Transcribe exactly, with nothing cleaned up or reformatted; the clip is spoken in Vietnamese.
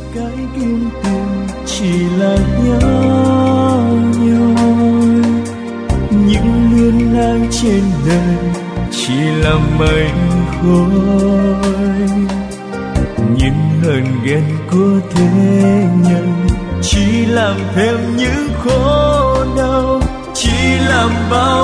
cái kim tiền chỉ là nhỏ nhoi, những luyến ái trên đời chỉ là mây khói, những hờn ghen của thế nhân chỉ làm thêm những khổ đau, chỉ làm bao